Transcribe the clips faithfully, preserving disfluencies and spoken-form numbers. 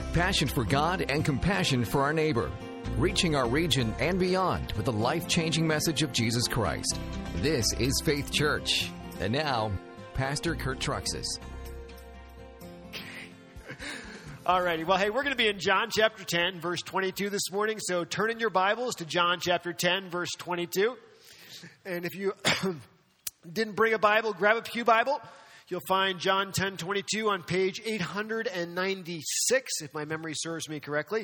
Passion for God and compassion for our neighbor. Reaching our region and beyond with the life-changing message of Jesus Christ. This is Faith Church. And now, Pastor Kurt Truxas. All righty. Well, hey, we're going to be in John chapter ten, verse twenty-two this morning. So turn in your Bibles to John chapter ten, verse twenty-two. And if you didn't bring a Bible, grab a pew Bible. You'll find John ten twenty-two on page eight ninety-six, if my memory serves me correctly.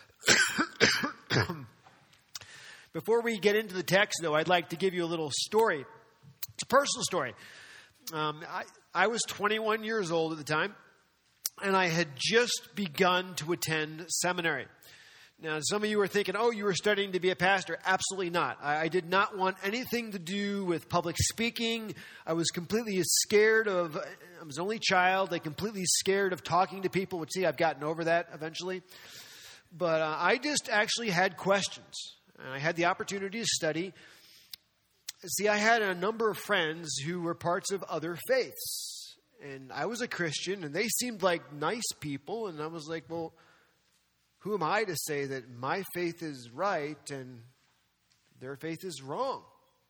Before we get into the text, though, I'd like to give you a little story. It's a personal story. Um, I, I was twenty-one years old at the time, and I had just begun to attend seminary. Now, some of you are thinking, oh, you were studying to be a pastor. Absolutely not. I, I did not want anything to do with public speaking. I was completely scared of, I was an only child, like completely scared of talking to people, which, see, I've gotten over that eventually. But uh, I just actually had questions, and I had the opportunity to study. See, I had a number of friends who were parts of other faiths, and I was a Christian, and they seemed like nice people, and I was like, well, who am I to say that my faith is right and their faith is wrong?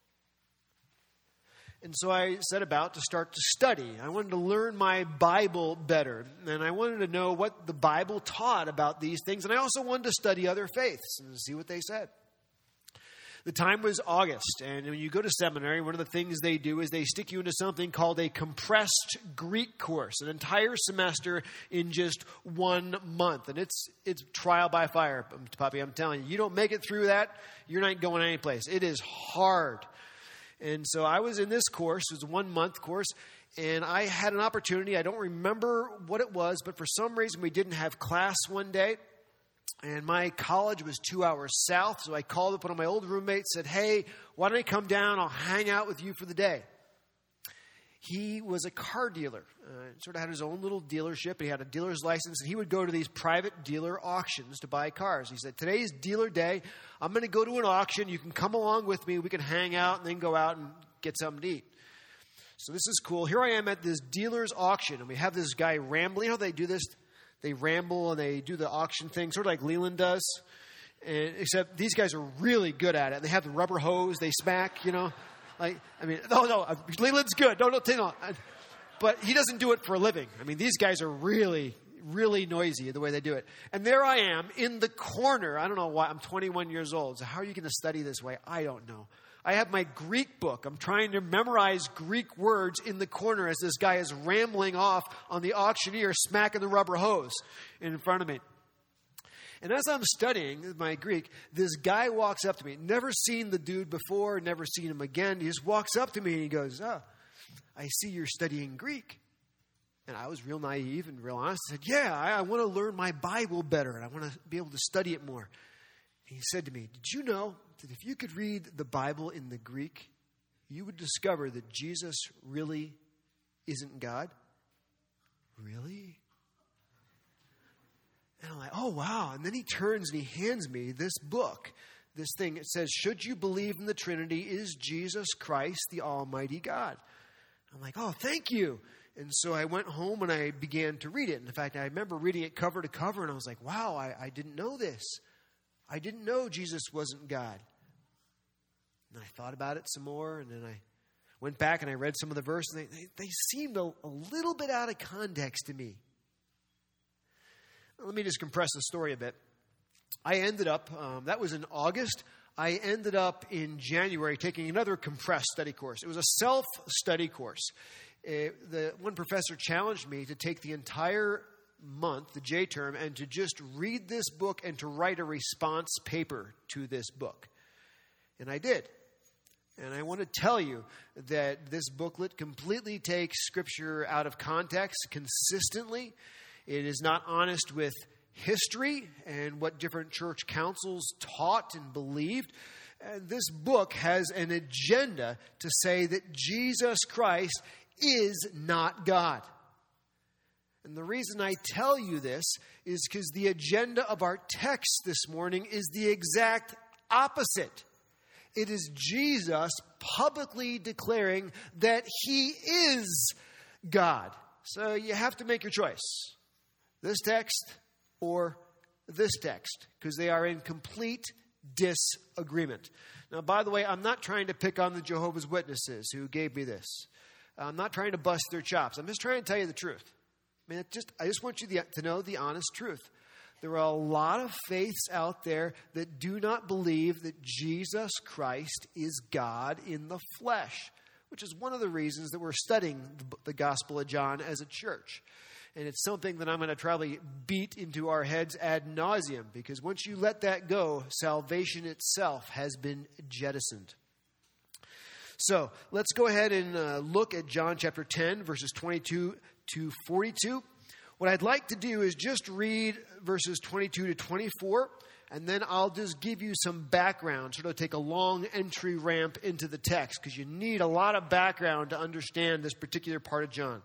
And so I set about to start to study. I wanted to learn my Bible better, and I wanted to know what the Bible taught about these things, and I also wanted to study other faiths and see what they said. The time was August, and when you go to seminary, one of the things they do is they stick you into something called a compressed Greek course, an entire semester in just one month. And it's it's trial by fire, Puppy, I'm telling you. You don't make it through that, you're not going anyplace. It is hard. And so I was in this course, it was a one-month course, and I had an opportunity. I don't remember what it was, but for some reason we didn't have class one day. And my college was two hours south, so I called up one of my old roommates, said, hey, why don't I come down? I'll hang out with you for the day. He was a car dealer, uh, sort of had his own little dealership. He had a dealer's license, and he would go to these private dealer auctions to buy cars. He said, today's dealer day. I'm going to go to an auction. You can come along with me. We can hang out and then go out and get something to eat. So this is cool. Here I am at this dealer's auction, and we have this guy rambling. You know how they do this? They ramble and they do the auction thing, sort of like Leland does. And, except these guys are really good at it. They have the rubber hose. They smack, you know. Like, I mean, no, no, Leland's good. No, no, no. But he doesn't do it for a living. I mean, these guys are really, really noisy the way they do it. And there I am in the corner. I don't know why. I'm twenty-one years old. So how are you going to study this way? I don't know. I have my Greek book. I'm trying to memorize Greek words in the corner as this guy is rambling off on the auctioneer, smacking the rubber hose in front of me. And as I'm studying my Greek, this guy walks up to me. Never seen the dude before, never seen him again. He just walks up to me and he goes, oh, I see you're studying Greek. And I was real naive and real honest. I said, yeah, I, I want to learn my Bible better, and I want to be able to study it more. And he said to me, did you know that if you could read the Bible in the Greek, you would discover that Jesus really isn't God? Really? And I'm like, oh, wow. And then he turns and he hands me this book, this thing. It says, should you believe in the Trinity, is Jesus Christ the Almighty God? I'm like, oh, thank you. And so I went home and I began to read it. And in fact, I remember reading it cover to cover, and I was like, wow, I, I didn't know this. I didn't know Jesus wasn't God. And I thought about it some more, and then I went back and I read some of the verses. They, they, they seemed a, a little bit out of context to me. Let me just compress the story a bit. I ended up, um, that was in August. I ended up in January taking another compressed study course. It was a self-study course. Uh, the one professor challenged me to take the entire month, the J term, and to just read this book and to write a response paper to this book. And I did. And I want to tell you that this booklet completely takes Scripture out of context consistently. It is not honest with history and what different church councils taught and believed. And this book has an agenda to say that Jesus Christ is not God. And the reason I tell you this is because the agenda of our text this morning is the exact opposite. It is Jesus publicly declaring that he is God. So you have to make your choice. This text or this text, because they are in complete disagreement. Now, by the way, I'm not trying to pick on the Jehovah's Witnesses who gave me this. I'm not trying to bust their chops. I'm just trying to tell you the truth. I mean, it just I just want you to know the honest truth. There are a lot of faiths out there that do not believe that Jesus Christ is God in the flesh, which is one of the reasons that we're studying the, the Gospel of John as a church. And it's something that I'm going to probably beat into our heads ad nauseum, because once you let that go, salvation itself has been jettisoned. So let's go ahead and uh, look at John chapter ten, verses twenty-two to forty-two. What I'd like to do is just read verses twenty-two to twenty-four, and then I'll just give you some background, sort of take a long entry ramp into the text, because you need a lot of background to understand this particular part of John.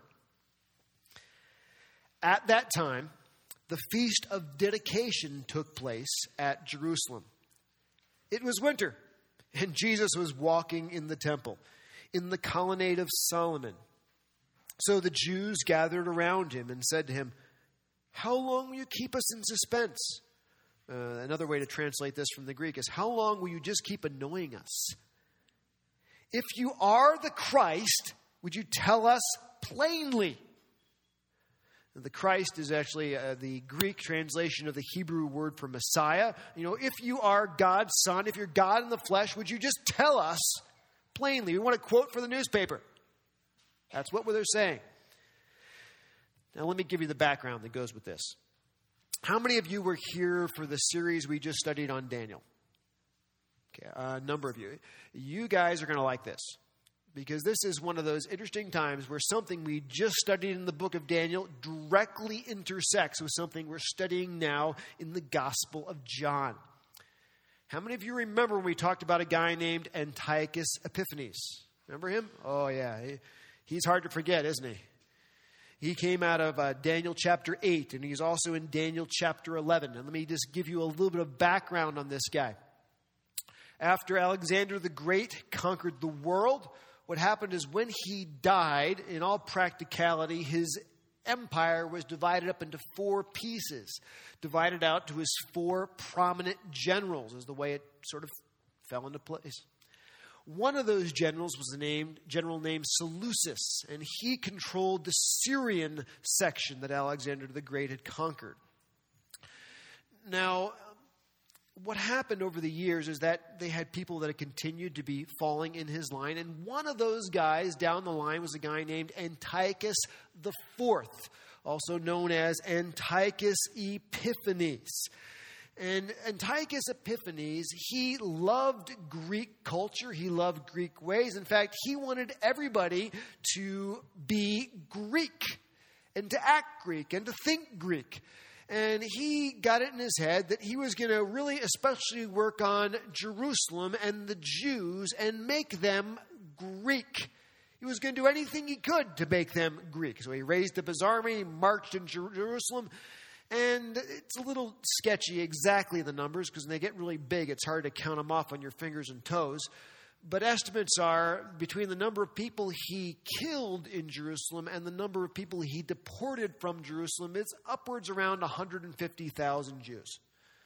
At that time, the Feast of Dedication took place at Jerusalem. It was winter, and Jesus was walking in the temple, in the colonnade of Solomon. So the Jews gathered around him and said to him, "How long will you keep us in suspense?" Uh, another way to translate this from the Greek is, "How long will you just keep annoying us? If you are the Christ, would you tell us plainly?" The Christ is actually uh, the Greek translation of the Hebrew word for Messiah. You know, if you are God's son, if you're God in the flesh, would you just tell us plainly? We want a quote for the newspaper. That's what they're saying. Now, let me give you the background that goes with this. How many of you were here for the series we just studied on Daniel? Okay, a number of you. You guys are going to like this, because this is one of those interesting times where something we just studied in the book of Daniel directly intersects with something we're studying now in the Gospel of John. How many of you remember when we talked about a guy named Antiochus Epiphanes? Remember him? Oh, yeah. He, he's hard to forget, isn't he? He came out of uh, Daniel chapter eight, and he's also in Daniel chapter eleven. And let me just give you a little bit of background on this guy. After Alexander the Great conquered the world, what happened is when he died, in all practicality, his empire was divided up into four pieces, divided out to his four prominent generals, is the way it sort of fell into place. One of those generals was a named, general named Seleucus, and he controlled the Syrian section that Alexander the Great had conquered. Now, what happened over the years is that they had people that had continued to be falling in his line. And one of those guys down the line was a guy named Antiochus the Fourth, also known as Antiochus Epiphanes. And Antiochus Epiphanes, he loved Greek culture. He loved Greek ways. In fact, he wanted everybody to be Greek and to act Greek and to think Greek. And he got it in his head that he was going to really especially work on Jerusalem and the Jews and make them Greek. He was going to do anything he could to make them Greek. So he raised up his army, he marched in Jer- Jerusalem. And it's a little sketchy exactly the numbers, because when they get really big, it's hard to count them off on your fingers and toes. But estimates are between the number of people he killed in Jerusalem and the number of people he deported from Jerusalem, it's upwards around one hundred fifty thousand Jews.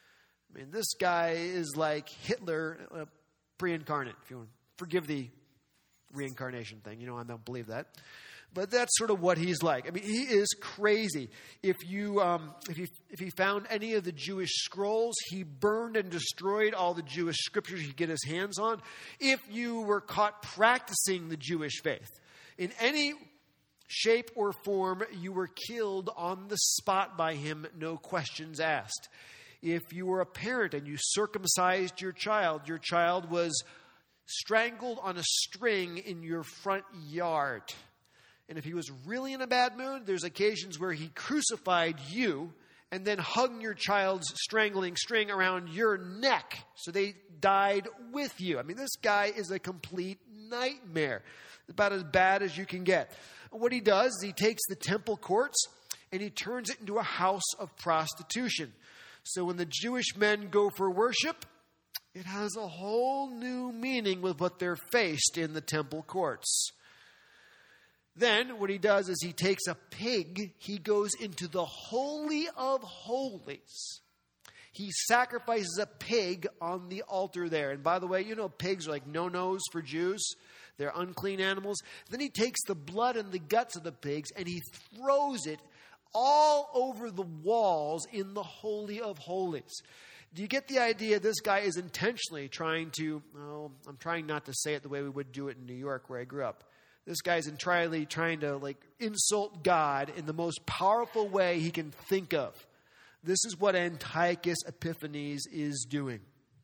I mean, this guy is like Hitler uh, pre-incarnate, if you want to forgive the reincarnation thing. You know, I don't believe that. But that's sort of what he's like. I mean, he is crazy. If you, um, if he, if he found any of the Jewish scrolls, he burned and destroyed all the Jewish scriptures he could get his hands on. If you were caught practicing the Jewish faith in any shape or form, you were killed on the spot by him, no questions asked. If you were a parent and you circumcised your child, your child was strangled on a string in your front yard. And if he was really in a bad mood, there's occasions where he crucified you and then hung your child's strangling string around your neck. So they died with you. I mean, this guy is a complete nightmare. About as bad as you can get. What he does is he takes the temple courts and he turns it into a house of prostitution. So when the Jewish men go for worship, it has a whole new meaning with what they're faced in the temple courts. Then what he does is he takes a pig, he goes into the Holy of Holies. He sacrifices a pig on the altar there. And by the way, you know pigs are like no-nos for Jews. They're unclean animals. Then he takes the blood and the guts of the pigs and he throws it all over the walls in the Holy of Holies. Do you get the idea? This guy is intentionally trying to, oh, I'm trying not to say it the way we would do it in New York where I grew up. This guy's entirely trying to like insult God in the most powerful way he can think of. This is what Antiochus Epiphanes is doing.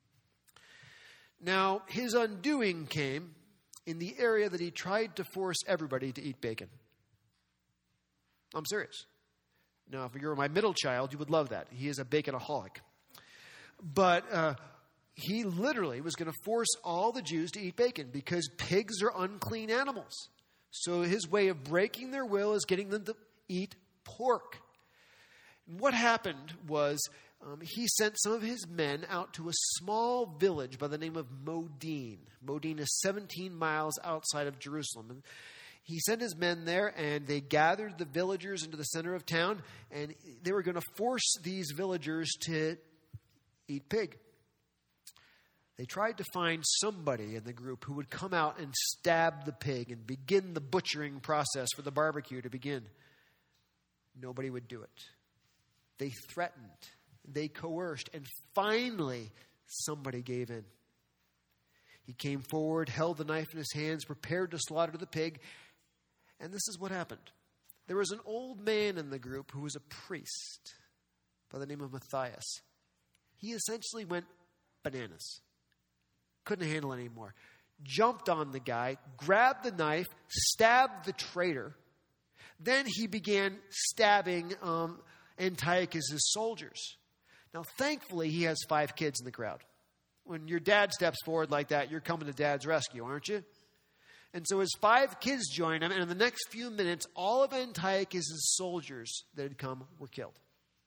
Now, his undoing came in the area that he tried to force everybody to eat bacon. I'm serious. Now, if you were my middle child, you would love that. He is a baconaholic. But uh, he literally was going to force all the Jews to eat bacon because pigs are unclean animals. So his way of breaking their will is getting them to eat pork. What happened was um, he sent some of his men out to a small village by the name of Modin. Modin is seventeen miles outside of Jerusalem. And he sent his men there, and they gathered the villagers into the center of town, and they were going to force these villagers to eat pig. They tried to find somebody in the group who would come out and stab the pig and begin the butchering process for the barbecue to begin. Nobody would do it. They threatened, they coerced, and finally somebody gave in. He came forward, held the knife in his hands, prepared to slaughter the pig, and this is what happened. There was an old man in the group who was a priest by the name of Matthias. He essentially went bananas. Couldn't handle it anymore. Jumped on the guy, grabbed the knife, stabbed the traitor. Then he began stabbing um, Antiochus' soldiers. Now, thankfully, he has five kids in the crowd. When your dad steps forward like that, you're coming to dad's rescue, aren't you? And so his five kids join him, and in the next few minutes, all of Antiochus' soldiers that had come were killed.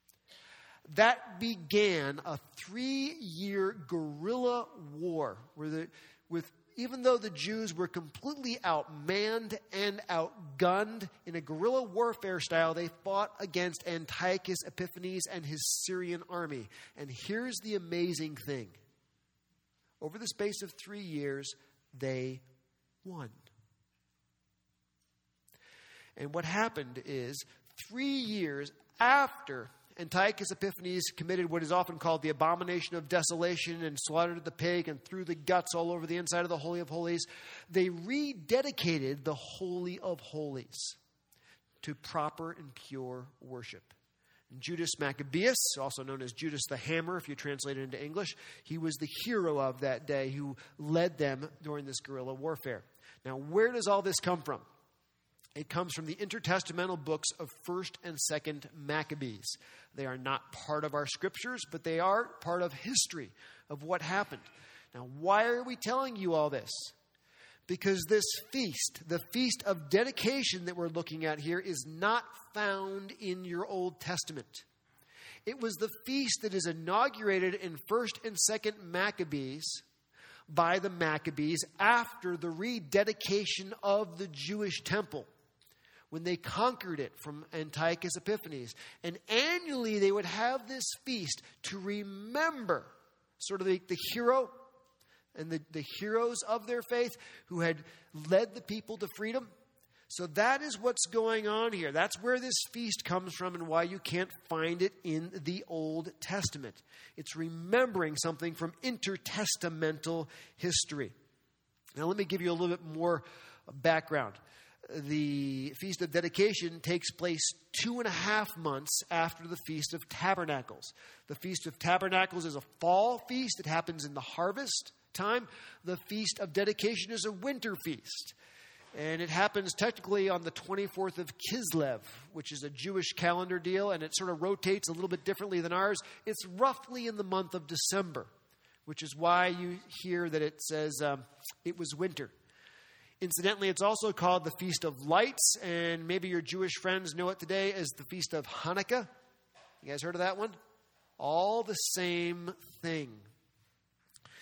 That began a three-year guerrilla war where the, with even though the Jews were completely outmanned and outgunned in a guerrilla warfare style, they fought against Antiochus Epiphanes and his Syrian army. And here's the amazing thing. Over the space of three years, they won. And what happened is, three years after Antiochus Epiphanes committed what is often called the abomination of desolation and slaughtered the pig and threw the guts all over the inside of the Holy of Holies, they rededicated the Holy of Holies to proper and pure worship. Judas Maccabeus, also known as Judas the Hammer if you translate it into English, he was the hero of that day who led them during this guerrilla warfare. Now, where does all this come from? It comes from the intertestamental books of First and Second Maccabees. They are not part of our scriptures, but they are part of history of what happened. Now, why are we telling you all this? Because this feast, the feast of dedication that we're looking at here, is not found in your Old Testament. It was the feast that is inaugurated in First and Second Maccabees by the Maccabees after the rededication of the Jewish temple, when they conquered it from Antiochus Epiphanes. And annually they would have this feast to remember sort of the, the hero and the, the heroes of their faith who had led the people to freedom. So that is what's going on here. That's where this feast comes from and why you can't find it in the Old Testament. It's remembering something from intertestamental history. Now let me give you a little bit more background. The Feast of Dedication takes place two and a half months after the Feast of Tabernacles. The Feast of Tabernacles is a fall feast. It happens in the harvest time. The Feast of Dedication is a winter feast. And it happens technically on the twenty-fourth of Kislev, which is a Jewish calendar deal, and it sort of rotates a little bit differently than ours. It's roughly in the month of December, which is why you hear that it says um, it was winter. Incidentally, it's also called the Feast of Lights, and maybe your Jewish friends know it today as the Feast of Hanukkah. You guys heard of that one? All the same thing.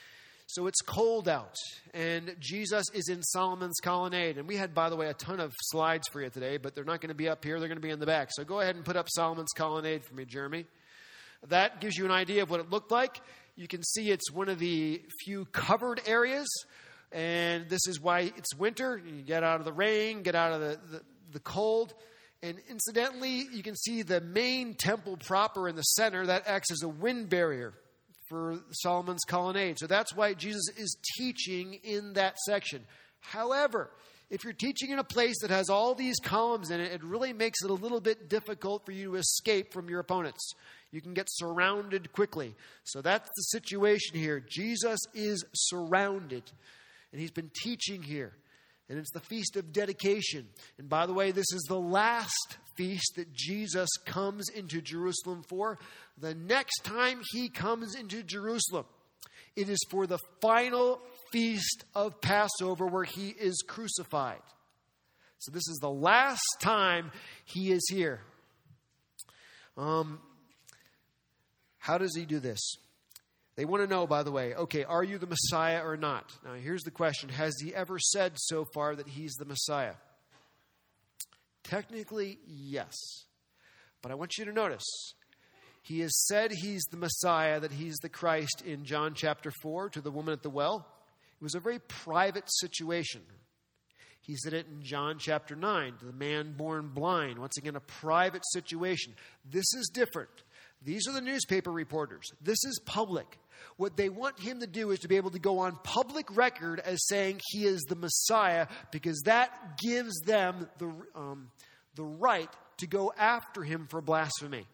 So it's cold out, and Jesus is in Solomon's colonnade. And we had, by the way, a ton of slides for you today, but they're not going to be up here. They're going to be in the back. So go ahead and put up Solomon's colonnade for me, Jeremy. That gives you an idea of what it looked like. You can see it's one of the few covered areas, and this is why it's winter. You get out of the rain, get out of the, the, the cold. And incidentally, you can see the main temple proper in the center. That acts as a wind barrier for Solomon's colonnade. So that's why Jesus is teaching in that section. However, if you're teaching in a place that has all these columns in it, it really makes it a little bit difficult for you to escape from your opponents. You can get surrounded quickly. So that's the situation here. Jesus is surrounded, and he's been teaching here. And it's the Feast of Dedication. And by the way, this is the last feast that Jesus comes into Jerusalem for. The next time he comes into Jerusalem, it is for the final feast of Passover where he is crucified. So this is the last time he is here. Um, how does he do this? They want to know, by the way, okay, are you the Messiah or not? Now, here's the question. Has he ever said so far that he's the Messiah? Technically, yes. But I want you to notice, he has said he's the Messiah, that he's the Christ in John chapter four to the woman at the well. It was a very private situation. He said it in John chapter nine to the man born blind. Once again, a private situation. This is different. These are the newspaper reporters. This is public. What they want him to do is to be able to go on public record as saying he is the Messiah, because that gives them the, um, the right to go after him for blasphemy.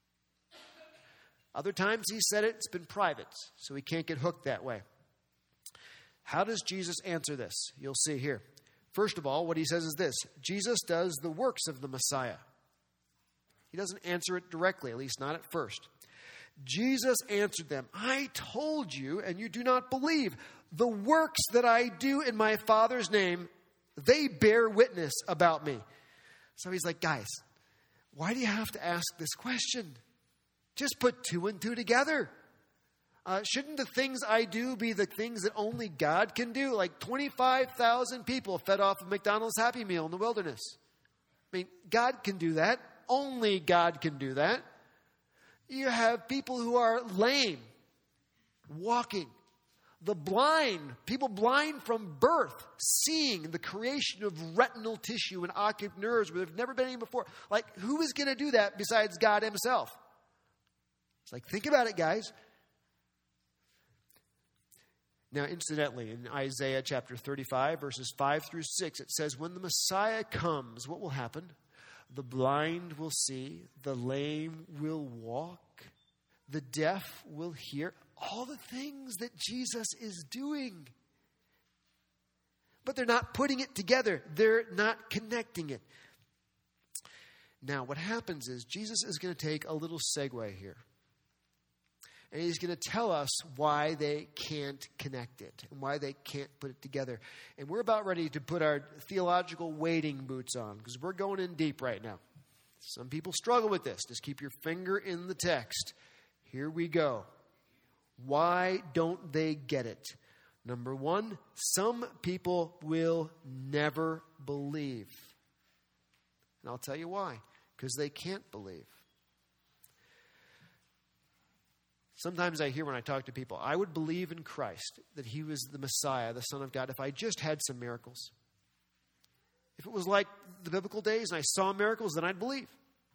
Other times he said it, it's been private, so he can't get hooked that way. How does Jesus answer this? You'll see here. First of all, what he says is this: Jesus does the works of the Messiah. He doesn't answer it directly, at least not at first. Jesus answered them, I told you, and you do not believe. The works that I do in my Father's name, they bear witness about me. So he's like, guys, why do you have to ask this question? Just put two and two together. Uh, shouldn't the things I do be the things that only God can do? Like twenty-five thousand people fed off of McDonald's Happy Meal in the wilderness. I mean, God can do that. Only God can do that. You have people who are lame, walking. The blind, people blind from birth, seeing the creation of retinal tissue and optic nerves where they've never been in before. Like, who is going to do that besides God himself? It's like, think about it, guys. Now, incidentally, in Isaiah chapter thirty-five, verses five through six, it says, when the Messiah comes, what will happen? The blind will see, the lame will walk, the deaf will hear. All the things that Jesus is doing. But they're not putting it together. They're not connecting it. Now, what happens is Jesus is going to take a little segue here. And he's going to tell us why they can't connect it and why they can't put it together. And we're about ready to put our theological wading boots on because we're going in deep right now. Some people struggle with this. Just keep your finger in the text. Here we go. Why don't they get it? Number one, some people will never believe. And I'll tell you why. Because they can't believe. Sometimes I hear when I talk to people, I would believe in Christ, that he was the Messiah, the Son of God, if I just had some miracles. If it was like the biblical days and I saw miracles, then I'd believe.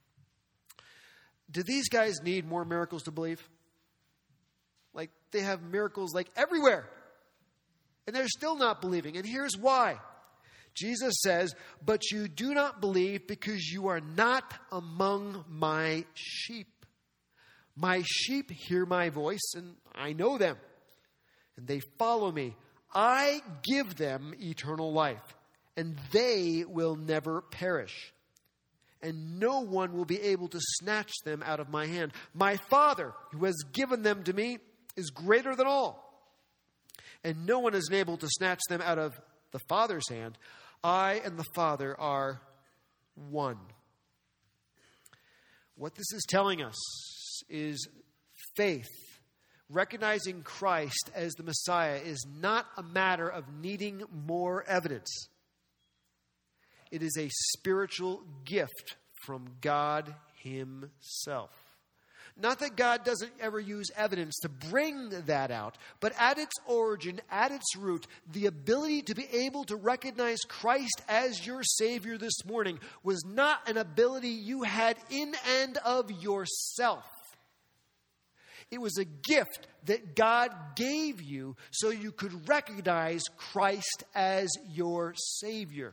Do these guys need more miracles to believe? Like, they have miracles like everywhere. And they're still not believing. And here's why. Jesus says, but you do not believe because you are not among my sheep. My sheep hear my voice, and I know them, and they follow me. I give them eternal life, and they will never perish, and no one will be able to snatch them out of my hand. My Father, who has given them to me, is greater than all, and no one is able to snatch them out of the Father's hand. I and the Father are one. What this is telling us is faith recognizing Christ as the Messiah is not a matter of needing more evidence. It is a spiritual gift from God Himself. Not that God doesn't ever use evidence to bring that out, but at its origin, at its root, the ability to be able to recognize Christ as your Savior this morning was not an ability you had in and of yourself. It was a gift that God gave you so you could recognize Christ as your Savior.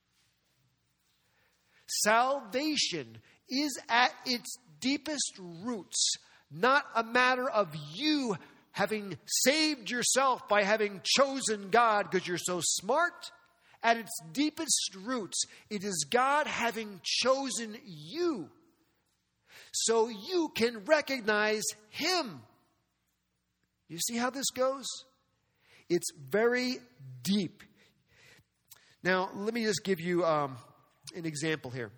Salvation is at its deepest roots not a matter of you having saved yourself by having chosen God because you're so smart. At its deepest roots, it is God having chosen you so you can recognize Him. You see how this goes? It's very deep. Now, let me just give you um, an example here.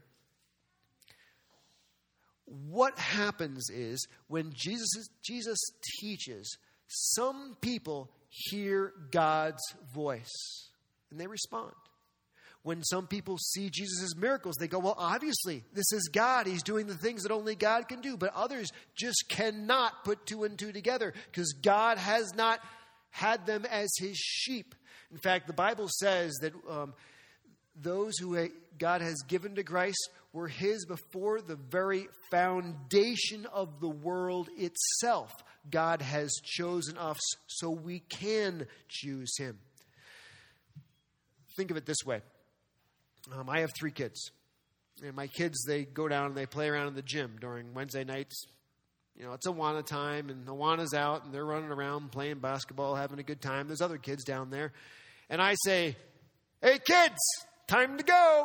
What happens is when Jesus, Jesus teaches, some people hear God's voice and they respond. When some people see Jesus' miracles, they go, well, obviously, this is God. He's doing the things that only God can do. But others just cannot put two and two together because God has not had them as His sheep. In fact, the Bible says that um, those who God has given to Christ were His before the very foundation of the world itself. God has chosen us so we can choose Him. Think of it this way. Um, I have three kids. And my kids, they go down and they play around in the gym during Wednesday nights. You know, it's Awana time, and Awana's out, and they're running around playing basketball, having a good time. There's other kids down there. And I say, hey, kids, time to go.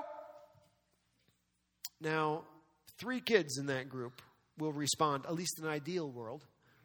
Now, three kids in that group will respond, at least in an ideal world,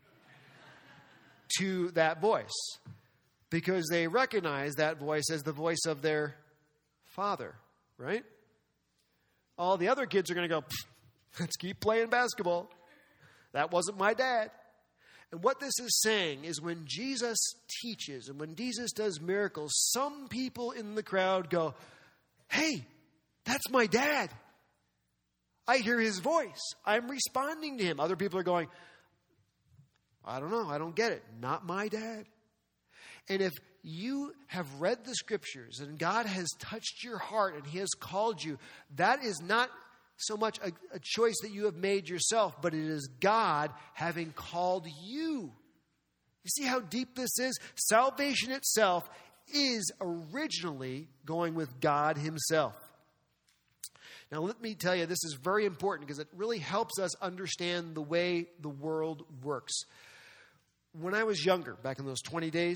to that voice. Because they recognize that voice as the voice of their father, right? All the other kids are going to go, let's keep playing basketball. That wasn't my dad. And what this is saying is when Jesus teaches and when Jesus does miracles, some people in the crowd go, hey, that's my dad. I hear His voice. I'm responding to Him. Other people are going, I don't know. I don't get it. Not my dad. And if you have read the Scriptures and God has touched your heart and He has called you, that is not so much a, a choice that you have made yourself, but it is God having called you. You see how deep this is? Salvation itself is originally going with God Himself. Now, let me tell you, this is very important because it really helps us understand the way the world works. When I was younger, back in those twenty days,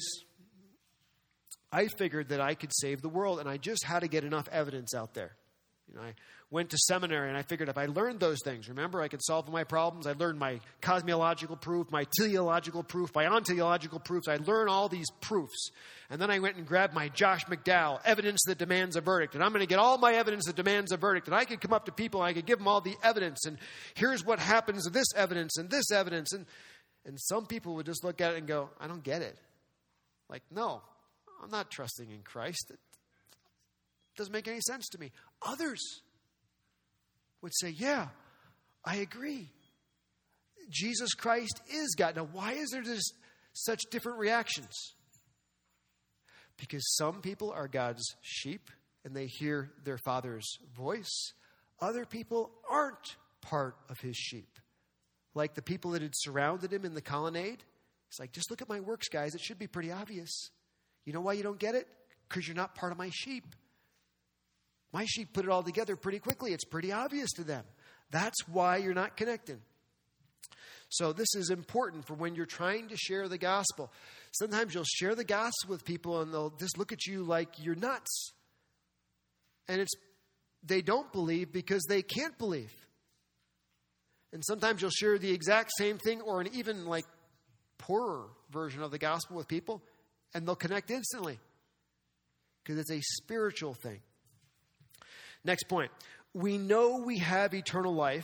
I figured that I could save the world, and I just had to get enough evidence out there. You know, I went to seminary, and I figured if I learned those things, remember, I could solve my problems. I learned my cosmological proof, my teleological proof, my ontological proofs. I learned all these proofs. And then I went and grabbed my Josh McDowell, evidence that demands a verdict. And I'm going to get all my evidence that demands a verdict. And I could come up to people, and I could give them all the evidence. And here's what happens to this evidence and this evidence. And, and some people would just look at it and go, I don't get it. Like, no, I'm not trusting in Christ. It doesn't make any sense to me. Others would say, yeah, I agree. Jesus Christ is God. Now, why is there this, such different reactions? Because some people are God's sheep and they hear their Father's voice. Other people aren't part of His sheep. Like the people that had surrounded Him in the colonnade. It's like, just look at my works, guys. It should be pretty obvious. You know why you don't get it? Because you're not part of my sheep. My sheep put it all together pretty quickly. It's pretty obvious to them. That's why you're not connecting. So this is important for when you're trying to share the gospel. Sometimes you'll share the gospel with people and they'll just look at you like you're nuts. And it's they don't believe because they can't believe. And sometimes you'll share the exact same thing or an even like poorer version of the gospel with people and they'll connect instantly because it's a spiritual thing. Next point. We know we have eternal life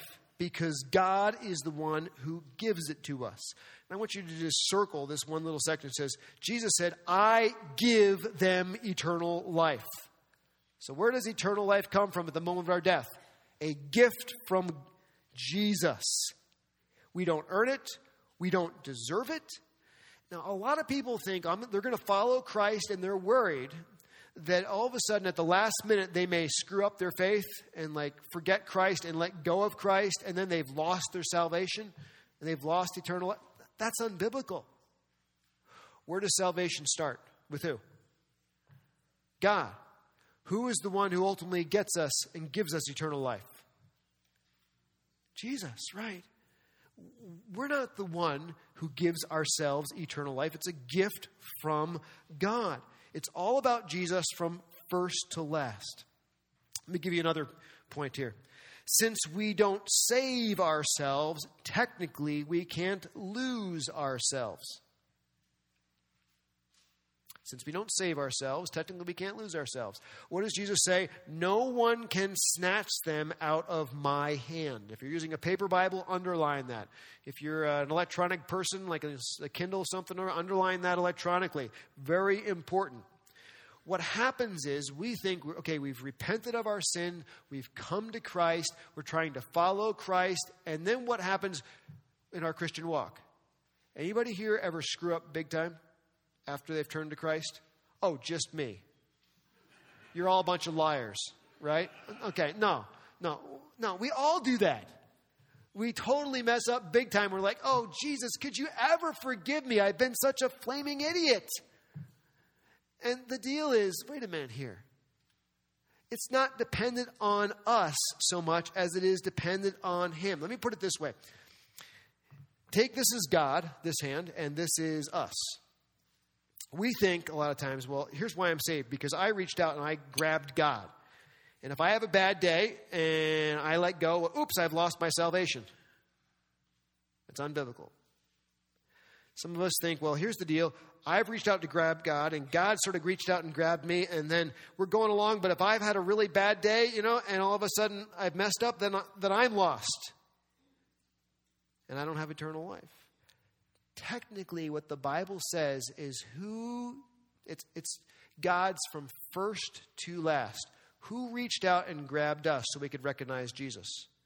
because God is the one who gives it to us. And I want you to just circle this one little section that says, Jesus said, I give them eternal life. So where does eternal life come from at the moment of our death? A gift from Jesus. We don't earn it. We don't deserve it. Now, a lot of people think um, they're going to follow Christ, and they're worried that all of a sudden at the last minute they may screw up their faith and like forget Christ and let go of Christ, and then they've lost their salvation and they've lost eternal life. That's unbiblical. Where does salvation start? With who? God. Who is the one who ultimately gets us and gives us eternal life? Jesus, right? We're not the one who gives ourselves eternal life. It's a gift from God. It's all about Jesus from first to last. Let me give you another point here. Since we don't save ourselves, technically we can't lose ourselves. Since we don't save ourselves, technically we can't lose ourselves. What does Jesus say? No one can snatch them out of my hand. If you're using a paper Bible, underline that. If you're an electronic person, like a, a Kindle something, underline that electronically. Very important. What happens is we think, okay, we've repented of our sin, we've come to Christ, we're trying to follow Christ, and then what happens in our Christian walk? Anybody here ever screw up big time after they've turned to Christ? Oh, just me. You're all a bunch of liars, right? Okay, no, no, no, we all do that. We totally mess up big time. We're like, oh, Jesus, could you ever forgive me? I've been such a flaming idiot. And the deal is, wait a minute here. It's not dependent on us so much as it is dependent on Him. Let me put it this way. Take this as God, this hand, and this is us. We think a lot of times, well, here's why I'm saved. Because I reached out and I grabbed God. And if I have a bad day and I let go, well, oops, I've lost my salvation. It's unbiblical. Some of us think, well, here's the deal. I've reached out to grab God, and God sort of reached out and grabbed me, and then we're going along. But if I've had a really bad day, you know, and all of a sudden I've messed up, then, then I'm lost. And I don't have eternal life. Technically, what the Bible says is who, it's, it's God's from first to last. Who reached out and grabbed us so we could recognize Jesus?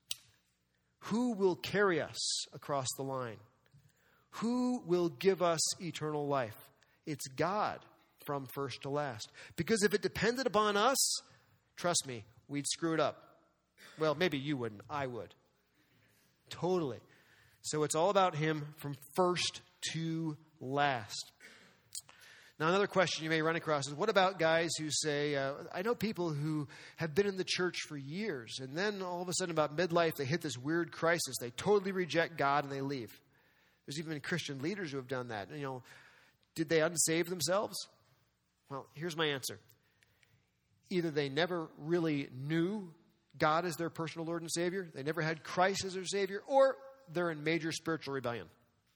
Who will carry us across the line? Who will give us eternal life? It's God from first to last. Because if it depended upon us, trust me, we'd screw it up. Well, maybe you wouldn't. I would. Totally. So it's all about Him from first to last. Now, another question you may run across is, what about guys who say, uh, I know people who have been in the church for years, and then all of a sudden about midlife, they hit this weird crisis. They totally reject God and they leave. There's even Christian leaders who have done that. You know, did they unsave themselves? Well, here's my answer. Either they never really knew God as their personal Lord and Savior, they never had Christ as their Savior, or they're in major spiritual rebellion.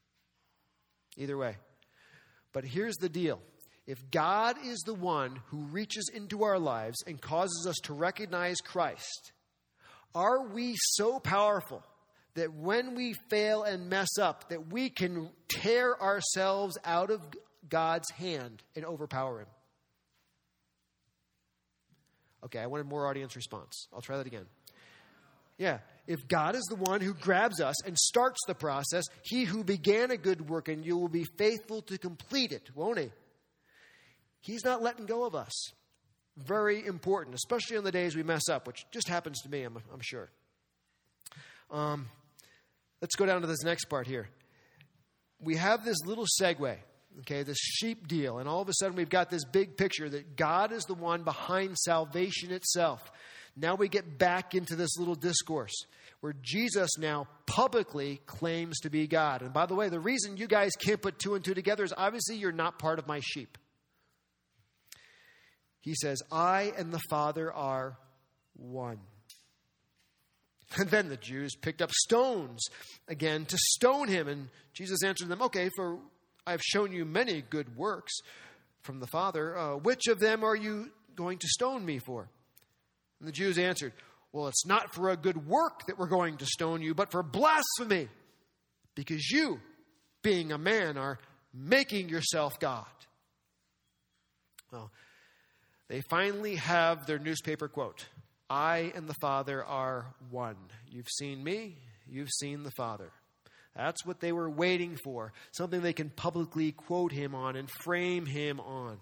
Either way. But here's the deal. If God is the one who reaches into our lives and causes us to recognize Christ, are we so powerful that when we fail and mess up, that we can tear ourselves out of God's hand and overpower Him? Okay, I wanted more audience response. I'll try that again. Yeah, if God is the one who grabs us and starts the process, He who began a good work in you will be faithful to complete it, won't He? He's not letting go of us. Very important, especially on the days we mess up, which just happens to me, I'm, I'm sure. Um, let's go down to this next part here. We have this little segue, okay, this sheep deal, and all of a sudden we've got this big picture that God is the one behind salvation itself. Now we get back into this little discourse where Jesus now publicly claims to be God. And by the way, the reason you guys can't put two and two together is obviously you're not part of my sheep. He says, I and the Father are one. And then the Jews picked up stones again to stone him. And Jesus answered them, okay, for I've shown you many good works from the Father. Uh, which of them are you going to stone me for? And the Jews answered, Well, it's not for a good work that we're going to stone you, but for blasphemy, because you, being a man, are making yourself God. Well, they finally have their newspaper quote. I and the Father are one. You've seen me, you've seen the Father. That's what they were waiting for, something they can publicly quote him on and frame him on.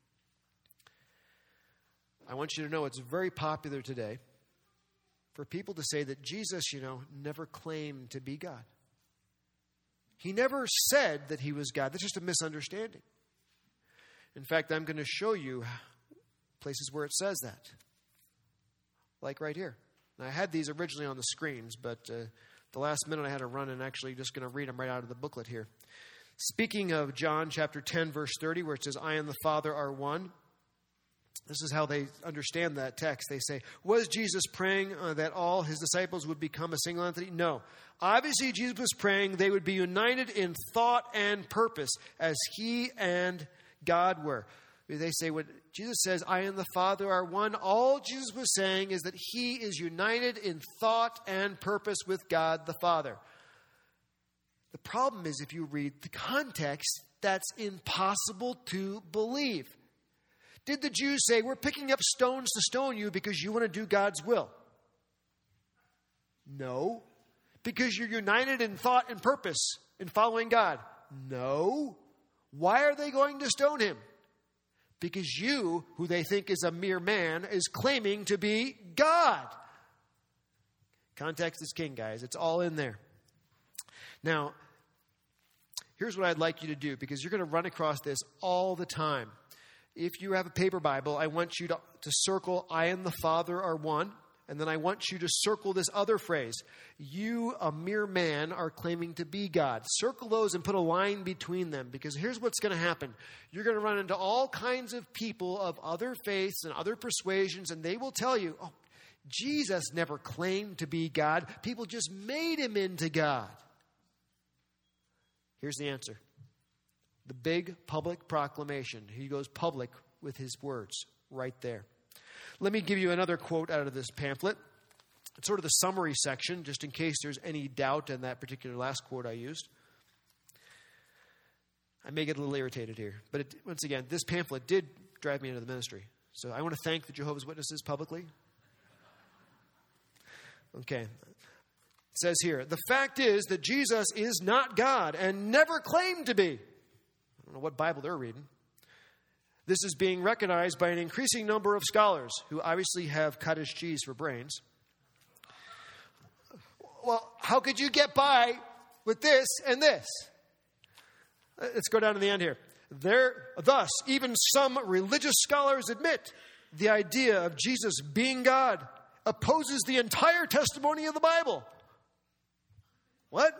I want you to know it's very popular today for people to say that Jesus, you know, never claimed to be God. He never said that he was God. That's just a misunderstanding. In fact, I'm going to show you places where it says that. Like right here. Now, I had these originally on the screens, but uh, the last minute I had to run and actually just going to read them right out of the booklet here. Speaking of John chapter ten, verse thirty, where it says, I and the Father are one. This is how they understand that text. They say, was Jesus praying uh, that all his disciples would become a single entity? No. Obviously, Jesus was praying they would be united in thought and purpose as he and God were. They say when Jesus says, I and the Father are one, all Jesus was saying is that he is united in thought and purpose with God the Father. The problem is if you read the context, that's impossible to believe. Did the Jews say, we're picking up stones to stone you because you want to do God's will? No. Because you're united in thought and purpose in following God? No. Why are they going to stone him? Because you, who they think is a mere man, is claiming to be God. Context is king, guys. It's all in there. Now, here's what I'd like you to do, because you're going to run across this all the time. If you have a paper Bible, I want you to, to circle, I and the Father are one. And then I want you to circle this other phrase. You, a mere man, are claiming to be God. Circle those and put a line between them. Because here's what's going to happen. You're going to run into all kinds of people of other faiths and other persuasions. And they will tell you, oh, Jesus never claimed to be God. People just made him into God. Here's the answer. The big public proclamation. He goes public with his words right there. Let me give you another quote out of this pamphlet. It's sort of the summary section, just in case there's any doubt in that particular last quote I used. I may get a little irritated here. But it, once again, this pamphlet did drive me into the ministry. So I want to thank the Jehovah's Witnesses publicly. Okay. It says here, the fact is that Jesus is not God and never claimed to be. I don't know what Bible they're reading. This is being recognized by an increasing number of scholars who obviously have cottage cheese for brains. Well, how could you get by with this and this? Let's go down to the end here. There, thus, even some religious scholars admit the idea of Jesus being God opposes the entire testimony of the Bible. What?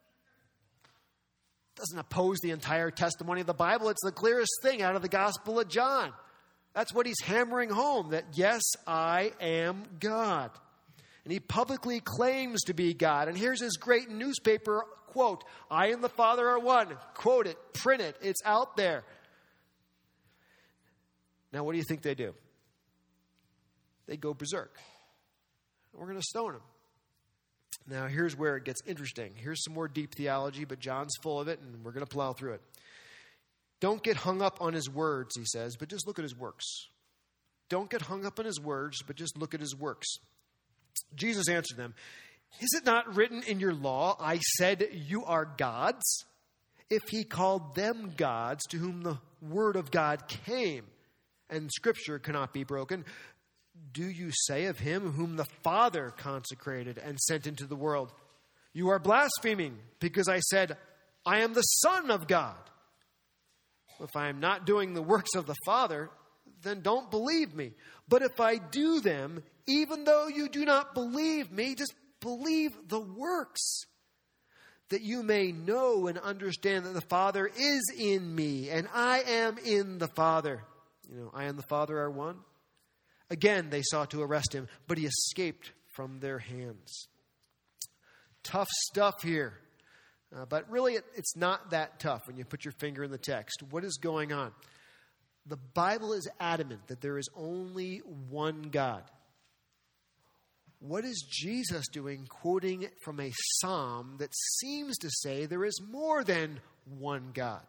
Doesn't oppose the entire testimony of the Bible. It's the clearest thing out of the Gospel of John. That's what he's hammering home, that yes, I am God. And he publicly claims to be God. And here's his great newspaper quote, I and the Father are one. Quote it, print it, it's out there. Now, what do you think they do? They go berserk. We're going to stone him. Now, here's where it gets interesting. Here's some more deep theology, but John's full of it, and we're going to plow through it. Don't get hung up on his words, he says, but just look at his works. Don't get hung up on his words, but just look at his works. Jesus answered them, is it not written in your law, I said you are gods? If he called them gods to whom the word of God came, and scripture cannot be broken, do you say of him whom the Father consecrated and sent into the world, you are blaspheming because I said, I am the Son of God. If I am not doing the works of the Father, then don't believe me. But if I do them, even though you do not believe me, just believe the works, that you may know and understand that the Father is in me and I am in the Father. You know, I and the Father are one. Again, they sought to arrest him, but he escaped from their hands. Tough stuff here. Uh, but really, it, it's not that tough when you put your finger in the text. What is going on? The Bible is adamant that there is only one God. what is Jesus doing quoting from a psalm that seems to say there is more than one God?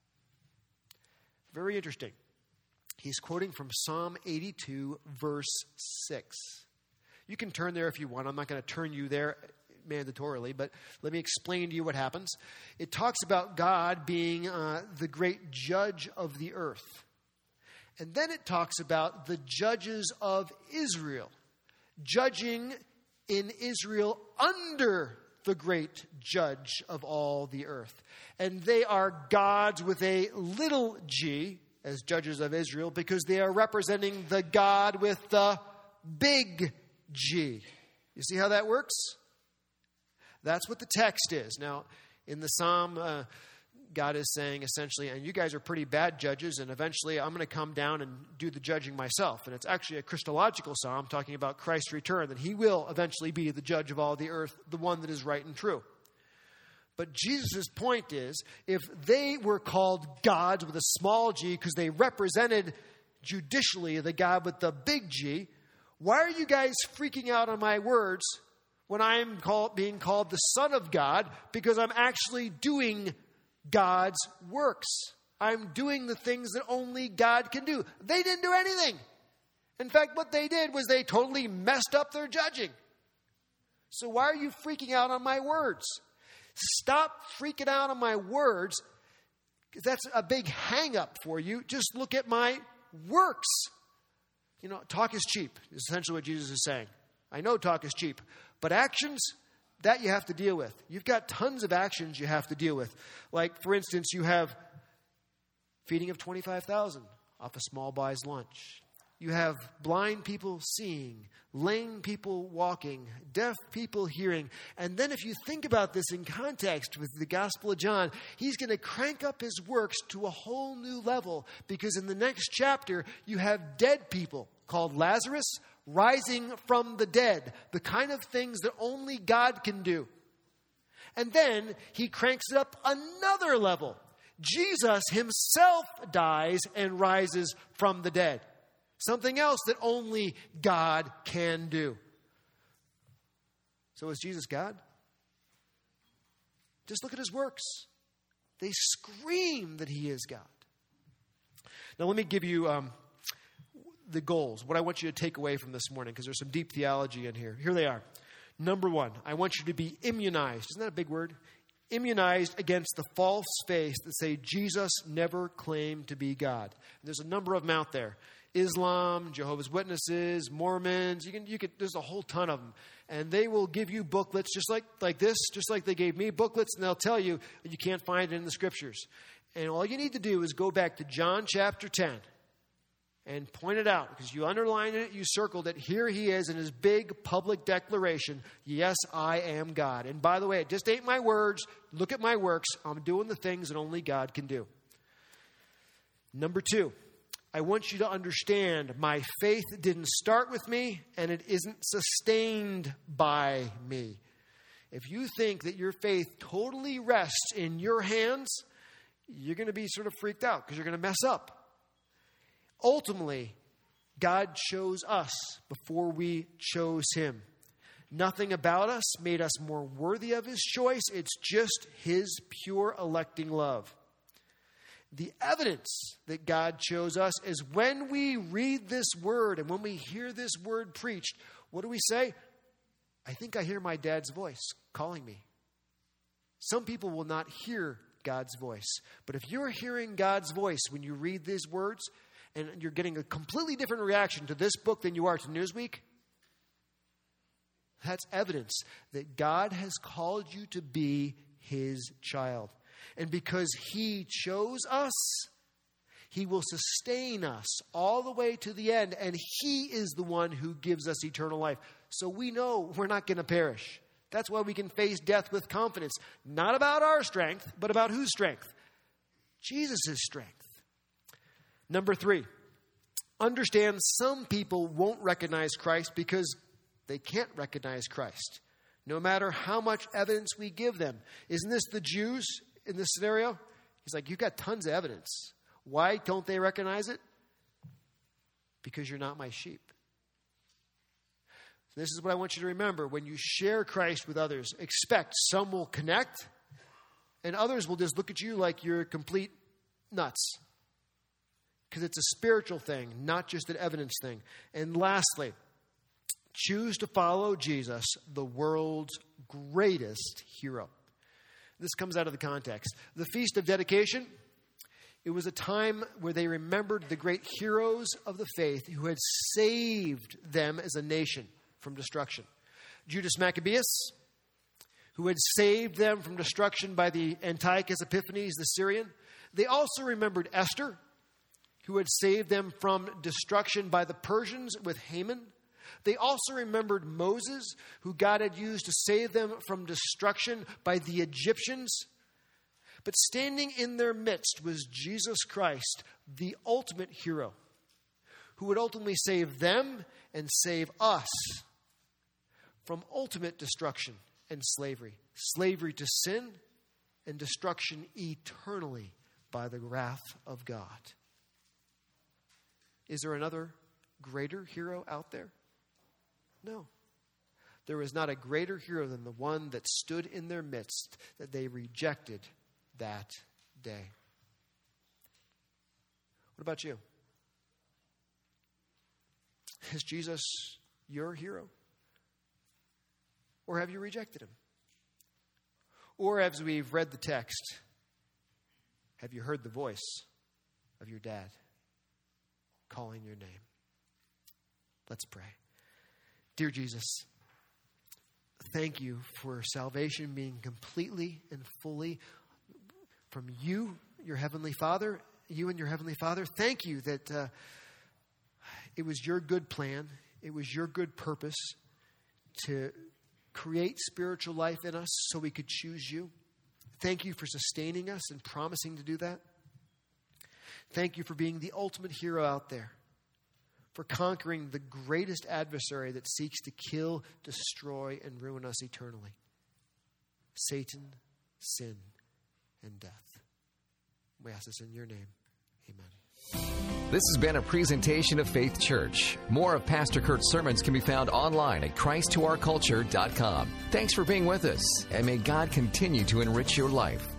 Very interesting. He's quoting from Psalm eighty-two, verse six. You can turn there if you want. I'm not going to turn you there mandatorily, but let me explain to you what happens. It talks about God being uh, the great judge of the earth. And then it talks about the judges of Israel, judging in Israel under the great judge of all the earth. And they are gods with a little g, as judges of Israel, because they are representing the God with the big G. You see how that works? That's what the text is. Now, in the psalm, uh, God is saying essentially, and you guys are pretty bad judges, and eventually I'm going to come down and do the judging myself. And it's actually a Christological psalm talking about Christ's return, that he will eventually be the judge of all the earth, the one that is right and true. But Jesus' point is, if they were called gods with a small g because they represented judicially the God with the big G, why are you guys freaking out on my words when I'm called, being called the Son of God, because I'm actually doing God's works? I'm doing the things that only God can do. They didn't do anything. In fact, what they did was they totally messed up their judging. So why are you freaking out on my words? Stop freaking out on my words, because that's a big hang-up for you. Just look at my works. You know, talk is cheap, is essentially what Jesus is saying. I know talk is cheap, but actions, that you have to deal with. You've got tons of actions you have to deal with. Like, for instance, you have feeding of twenty-five thousand off a small buys lunch. You have blind people seeing, lame people walking, deaf people hearing. And then if you think about this in context with the Gospel of John, he's going to crank up his works to a whole new level, because in the next chapter, you have dead people called Lazarus rising from the dead, the kind of things that only God can do. And then he cranks it up another level. Jesus himself dies and rises from the dead. Something else that only God can do. So is Jesus God? Just look at his works. They scream that he is God. Now let me give you um, the goals, what I want you to take away from this morning, because there's some deep theology in here. Here they are. Number one, I want you to be immunized. Isn't that a big word? Immunized against the false faiths that say Jesus never claimed to be God. And there's a number of them out there. Islam, Jehovah's Witnesses, Mormons, you can, you can, there's a whole ton of them. And they will give you booklets just like, like this, just like they gave me booklets, and they'll tell you that you can't find it in the scriptures. And all you need to do is go back to John chapter ten and point it out, because you underlined it, you circled it. Here he is in his big public declaration, yes, I am God. And by the way, it just ain't my words. Look at my works. I'm doing the things that only God can do. Number two, I want you to understand my faith didn't start with me, and it isn't sustained by me. If you think that your faith totally rests in your hands, you're going to be sort of freaked out, because you're going to mess up. Ultimately, God chose us before we chose him. Nothing about us made us more worthy of his choice. It's just his pure electing love. The evidence that God chose us is when we read this word and when we hear this word preached, what do we say? I think I hear my dad's voice calling me. Some people will not hear God's voice. But if you're hearing God's voice when you read these words, and you're getting a completely different reaction to this book than you are to Newsweek, that's evidence that God has called you to be his child. And because he chose us, he will sustain us all the way to the end. And he is the one who gives us eternal life. So we know we're not going to perish. That's why we can face death with confidence. Not about our strength, but about whose strength? Jesus' strength. Number three, understand some people won't recognize Christ because they can't recognize Christ, no matter how much evidence we give them. Isn't this the Jews in this scenario? He's like, you've got tons of evidence. Why don't they recognize it? Because you're not my sheep. This is what I want you to remember. When you share Christ with others, expect some will connect and others will just look at you like you're complete nuts. Because it's a spiritual thing, not just an evidence thing. And lastly, choose to follow Jesus, the world's greatest hero. This comes out of the context. The Feast of Dedication, it was a time where they remembered the great heroes of the faith who had saved them as a nation from destruction. Judas Maccabeus, who had saved them from destruction by the Antiochus Epiphanes, the Syrian. They also remembered Esther, who had saved them from destruction by the Persians with Haman. They also remembered Moses, who God had used to save them from destruction by the Egyptians. But standing in their midst was Jesus Christ, the ultimate hero, who would ultimately save them and save us from ultimate destruction and slavery. Slavery to sin and destruction eternally by the wrath of God. Is there another greater hero out there? No. There is not a greater hero than the one that stood in their midst that they rejected that day. What about you? Is Jesus your hero? Or have you rejected him? Or as we've read the text, have you heard the voice of your dad calling your name? Let's pray. Dear Jesus, thank you for salvation being completely and fully from you, your Heavenly Father, you and your Heavenly Father. Thank you that uh, it was your good plan, it was your good purpose to create spiritual life in us so we could choose you. Thank you for sustaining us and promising to do that. Thank you for being the ultimate hero out there, for conquering the greatest adversary that seeks to kill, destroy, and ruin us eternally. Satan, sin, and death. We ask this in your name. Amen. This has been a presentation of Faith Church. More of Pastor Kurt's sermons can be found online at christ to our culture dot com. Thanks for being with us, and may God continue to enrich your life.